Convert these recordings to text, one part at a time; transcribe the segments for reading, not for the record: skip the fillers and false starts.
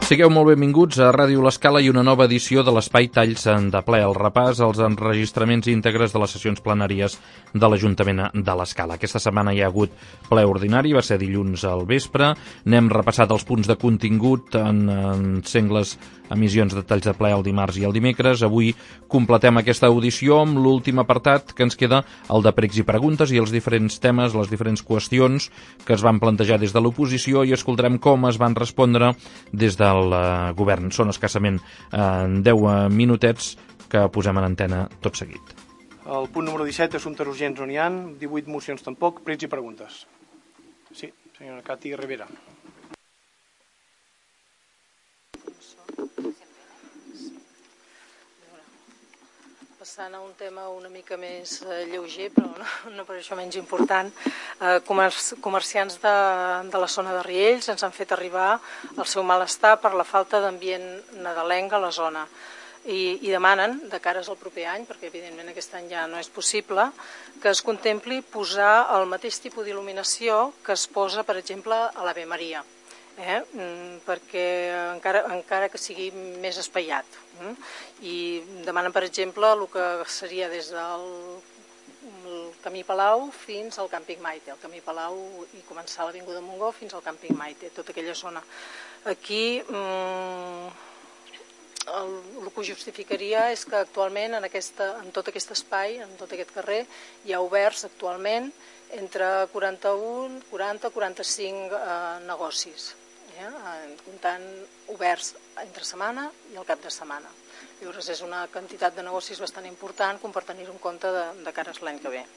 Sigueu molt benvinguts a Ràdio L'Escala i una nova edició de l'Espai Talls de Ple, el repàs als enregistraments íntegres de les sessions plenàries de l'Ajuntament de l'Escala. Aquesta setmana hi ha hagut ple ordinari, va ser dilluns al vespre. N'hem repassat els punts de contingut en sengles emissions de Talls de Ple el dimarts i el dimecres. Avui completem aquesta audició amb l'últim apartat que ens queda, el de pregs i preguntes i els diferents temes, les diferents qüestions que es van plantejar des de l'oposició, i escoltarem com es van respondre des del govern. Són escassament 10 minutets que posem en antena tot seguit. El punt número 17, assumptes urgents no n'hi ha, 18 mocions tampoc, pregs i preguntes. Sí, senyora Cati Rivera. Passant a un tema una mica més lleuger, però no per això menys important, comerciants de la zona de Riells ens han fet arribar el seu malestar per la falta d'ambient nadalenc a la zona i demanen, de cares al proper any, perquè evidentment aquest any ja no és possible, que es contempli posar el mateix tipus d'il·luminació que es posa, per exemple, a l'Ave Maria, perquè encara que sigui més espaiat. I demanen, per exemple, el que seria des del Camí Palau fins al Càmping Maite, el Camí Palau i començar l'Avinguda Montgó fins al Càmping Maite, tota aquella zona. Aquí el que justificaria és que actualment en tot aquest espai, en tot aquest carrer, hi ha oberts actualment entre 40-45 negocis, comptant oberts entre setmana i el cap de setmana. Llavors és una quantitat de negocis bastant important com per tenir-ho en compte de cara a l'any que ve.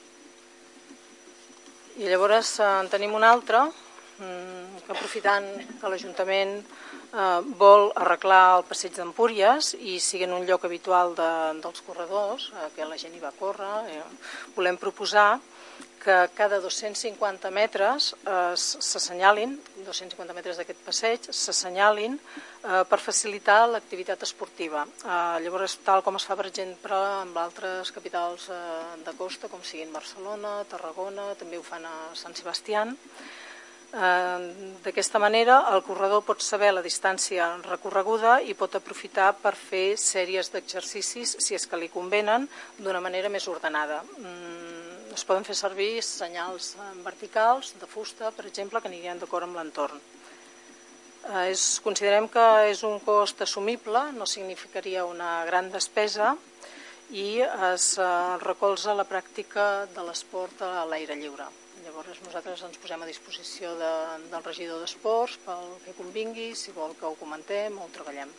I llavors en tenim un altre, que aprofitant que l'Ajuntament vol arreglar el passeig d'Empúries i sigui en un lloc habitual dels corredors, que la gent hi va córrer, volem proposar que cada 250 metres s'assenyalin, 250 metres d'aquest passeig s'assenyalin per facilitar l'activitat esportiva. Llavors, tal com es fa, per exemple, amb altres capitals de costa, com siguin Barcelona, Tarragona, també ho fan a Sant Sebastián. D'aquesta manera, el corredor pot saber la distància recorreguda i pot aprofitar per fer sèries d'exercicis, si és que li convenen, d'una manera més ordenada. Es poden fer servir senyals verticals de fusta, per exemple, que anirien d'acord amb l'entorn. Considerem que és un cost assumible, no significaria una gran despesa i es recolza la pràctica de l'esport a l'aire lliure. Llavors nosaltres ens posem a disposició del regidor d'Esports pel que convingui, si vol que ho comentem o ho treballem.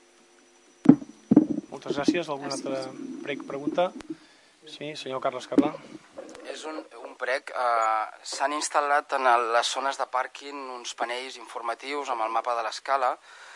Moltes gràcies. Alguna altra pregunta? Sí, senyor Carles Carlà. És un prec. S'han instal·lat en les zones de pàrquing uns panells informatius amb el mapa de l'Escala.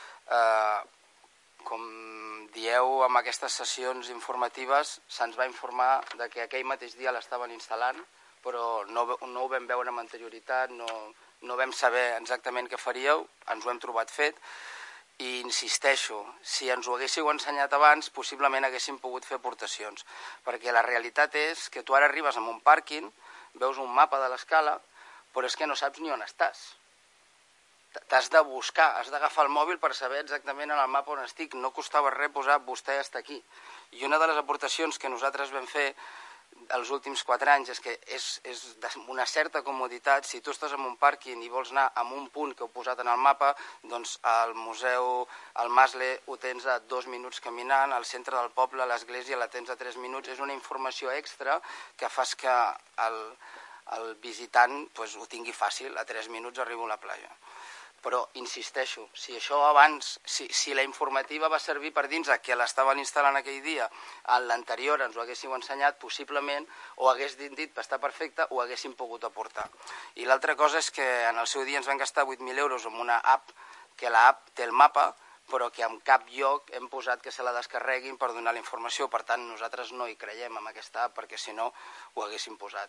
Com dieu, amb aquestes sessions informatives se'ns va informar que aquell mateix dia l'estaven instal·lant, però no ho vam veure amb anterioritat, no vam saber exactament què faríeu, ens ho hem trobat fet. I insisteixo, si ens ho haguéssiu ensenyat abans, possiblement haguéssim pogut fer aportacions, perquè la realitat és que tu ara arribes a un pàrquing, veus un mapa de l'Escala, però és que no saps ni on estàs. T'has de buscar, has d'agafar el mòbil per saber exactament en el mapa on estic. No costava res posar vostè està aquí. I una de les aportacions que nosaltres vam fer els últims 4 anys és que és una certa comoditat. Si tu estàs en un pàrquing i vols anar a un punt que heu posat en el mapa, doncs al museu, al Masle, ho tens a 2 minuts caminant, al centre del poble, a l'església, la tens a 3 minuts. És una informació extra que fas que el visitant ho tingui fàcil. A 3 minuts arribo a la platja. Però, insisteixo, si això abans, si la informativa va servir per dir-nos que l'estaven instal·lant aquell dia, a l'anterior ens ho haguéssiu ensenyat, possiblement, o hagués dit que està perfecte, ho haguéssim pogut aportar. I l'altra cosa és que en el seu dia ens van gastar 8.000 euros en una app, que l'app té el mapa, però que en cap lloc hem posat que se la descarreguin per donar la informació. Per tant, nosaltres no hi creiem en aquesta app, perquè si no ho haguéssim posat.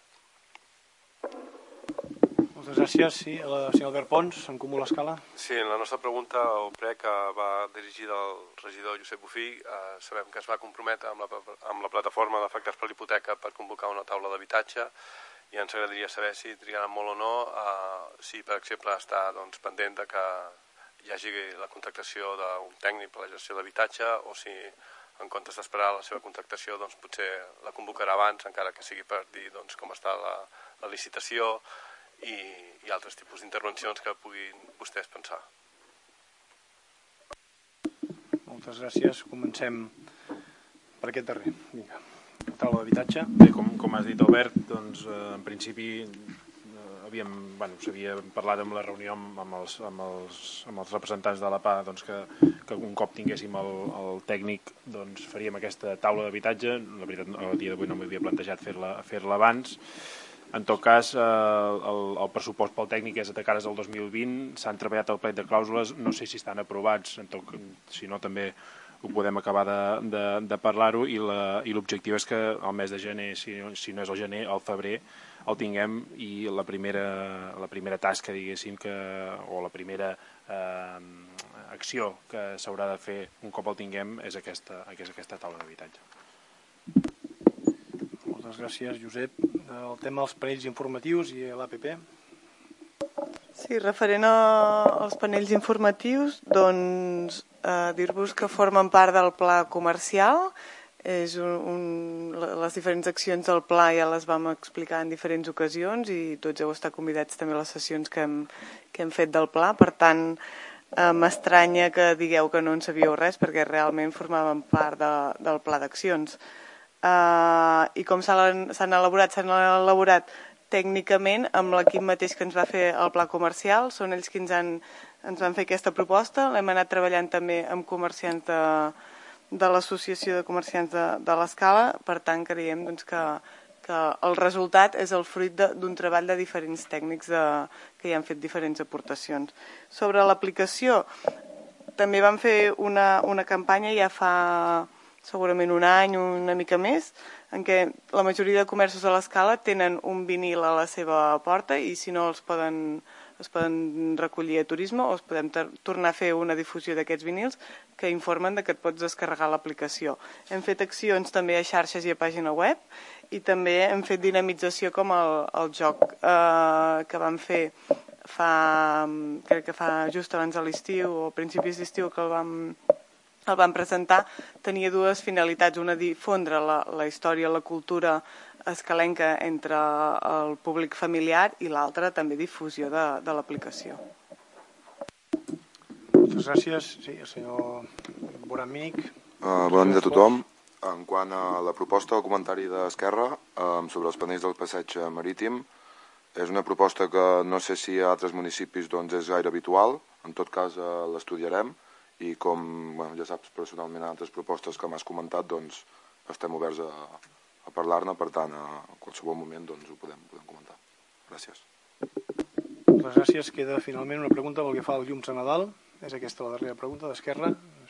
Moltes gràcies. Sí, el senyor Albert Pons, en Comú l'Escala. Sí, en la nostra pregunta, el prec va dirigida al regidor Josep Bufí. Sabem que es va comprometre amb la plataforma d'afectats per l'hipoteca per convocar una taula d'habitatge i ens agradaria saber si trigaran molt o no, si per exemple està pendent de que hi hagi la contractació d'un tècnic per a la gestió d'habitatge, o si en comptes d'esperar la seva contractació doncs potser la convocarà abans, encara que sigui per dir doncs, com està la licitació i altres tipus d'intervencions que puguin vostès pensar. Moltes gràcies. Comencem per aquest darrer. Vinga. Taula d'habitatge. Bé, com has dit, Albert, doncs en principi s'havia parlat en la reunió amb els representants de l'APA doncs, que un cop tinguéssim el tècnic doncs, faríem aquesta taula d'habitatge. La veritat, el dia d'avui no m'havia plantejat fer-la abans. En tot cas, el pressupost pel tècnic és de cares al 2020, s'han treballat el plec de clàusules, no sé si estan aprovats, si no també ho podem acabar de parlar-ho, i l'objectiu és que el mes de gener, si no és el gener, al febrer, el tinguem, i la primera tasca, diguéssim, o la primera acció que s'haurà de fer un cop el tinguem és aquesta taula d'habitatge. Moltes gràcies, Josep. El tema dels panells informatius i l'APP. Sí, referent als panells informatius, doncs dir-vos que formen part del pla comercial. Les diferents accions del pla ja les vam explicar en diferents ocasions i tots heu estat convidats també a les sessions que hem fet del pla. Per tant, m'estranya que digueu que no en sabíeu res perquè realment formaven part del pla d'accions. I com s'han elaborat tècnicament amb l'equip mateix que ens va fer el pla comercial. Són ells que ens van fer aquesta proposta. L'hem anat treballant també amb comerciants de l'Associació de Comerciants de l'Escala. Per tant, creiem que el resultat és el fruit d'un treball de diferents tècnics que hi han fet diferents aportacions. Sobre l'aplicació, també vam fer una campanya ja fa segurament un any, una mica més, en què la majoria de comerços a l'Escala tenen un vinil a la seva porta i si no es poden recollir a turisme o es podem tornar a fer una difusió d'aquests vinils que informen que et pots descarregar l'aplicació. Hem fet accions també a xarxes i a pàgina web i també hem fet dinamització com el joc que vam fer crec que fa just abans de l'estiu o a principis d'estiu que el vam presentar. Tenia dues finalitats, una difondre la història, la cultura escalenca entre el públic familiar i l'altra també difusió de l'aplicació. Moltes gràcies. Sí, el senyor Boramic. Bona nit a tothom. En quant a la proposta o comentari d'Esquerra sobre els panells del passeig marítim, és una proposta que no sé si a altres municipis és gaire habitual, en tot cas l'estudiarem. I com ja saps personalment altres propostes que m'has comentat, doncs estem oberts a parlar-ne, per tant, a qualsevol moment ho podem comentar. Gràcies. Moltes gràcies. Queda finalment una pregunta pel que fa als llums a Nadal. És aquesta la darrera pregunta d'Esquerra.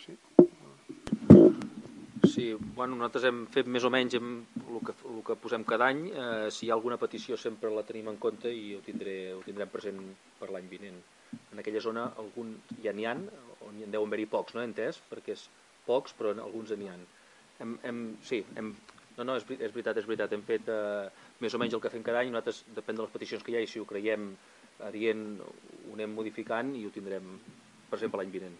Sí, nosaltres hem fet més o menys el que posem cada any. Si hi ha alguna petició sempre la tenim en compte i ho tindrem present per l'any vinent. En aquella zona ja n'hi ha, on hi deuen haver-hi pocs, no he entès, perquè és pocs, però alguns n'hi ha. No, és veritat, hem fet més o menys el que fem cada any, nosaltres depèn de les peticions que hi ha i si ho creiem adient ho anem modificant i ho tindrem present per l'any vinent.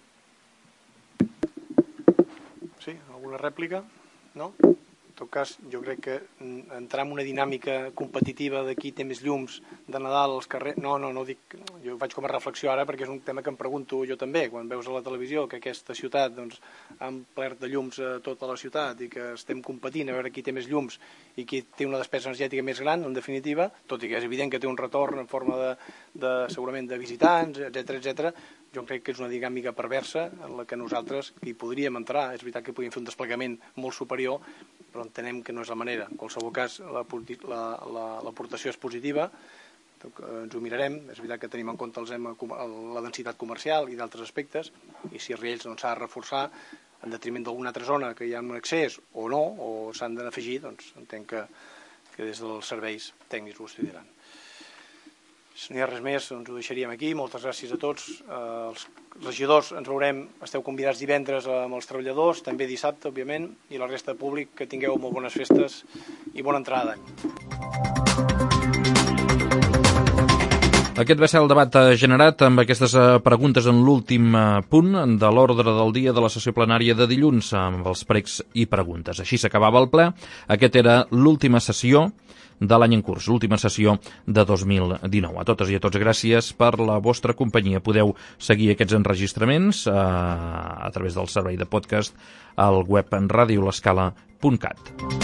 Sí, alguna rèplica? No? En tot cas, jo crec que entrar en una dinàmica competitiva de qui té més llums de Nadal als carrers... No ho dic, jo ho faig com a reflexió ara perquè és un tema que em pregunto jo també, quan veus a la televisió que aquesta ciutat ha omplert de llums a tota la ciutat i que estem competint a veure qui té més llums i qui té una despesa energètica més gran, en definitiva, tot i que és evident que té un retorn en forma segurament de visitants, etc. Jo crec que és una dinàmica perversa en la que nosaltres hi podríem entrar. És veritat que podríem fer un desplegament molt superior, però entenem que no és la manera. En qualsevol cas, l'aportació és positiva, ens ho mirarem. És veritat que tenim en compte la densitat comercial i d'altres aspectes, i si Riells s'ha de reforçar en detriment d'alguna altra zona que hi ha un accés o no, o s'han d'afegir, doncs entenc que des dels serveis tècnics ho estudiaran. Si no hi ha res més, doncs ho deixaríem aquí. Moltes gràcies a tots. Els regidors ens veurem, esteu convidats divendres amb els treballadors, també dissabte, òbviament, i la resta de públic, que tingueu molt bones festes i bona entrada d'any. Aquest va ser el debat generat amb aquestes preguntes en l'últim punt de l'ordre del dia de la sessió plenària de dilluns, amb els pregs i preguntes. Així s'acabava el ple. Aquest era l'última sessió de l'any en curs, l'última sessió de 2019. A totes i a tots, gràcies per la vostra companyia. Podeu seguir aquests enregistraments a través del servei de podcast al web radiolescala.cat.